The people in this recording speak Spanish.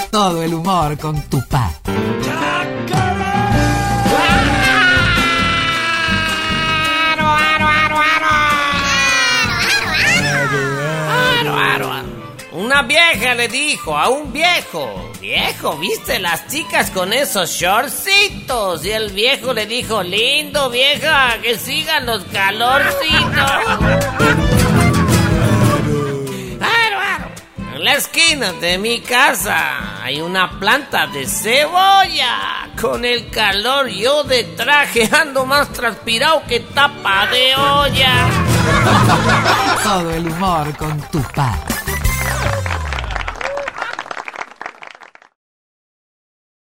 Todo el humor con Tupac. Una vieja le dijo a un viejo: viejo, ¿viste las chicas con esos shortcitos? Y el viejo le dijo: lindo, vieja, que sigan los calorcitos. En la esquina de mi casa hay una planta de cebolla. Con el calor yo de traje ando más transpirado que tapa de olla. Todo el humor con Tupac.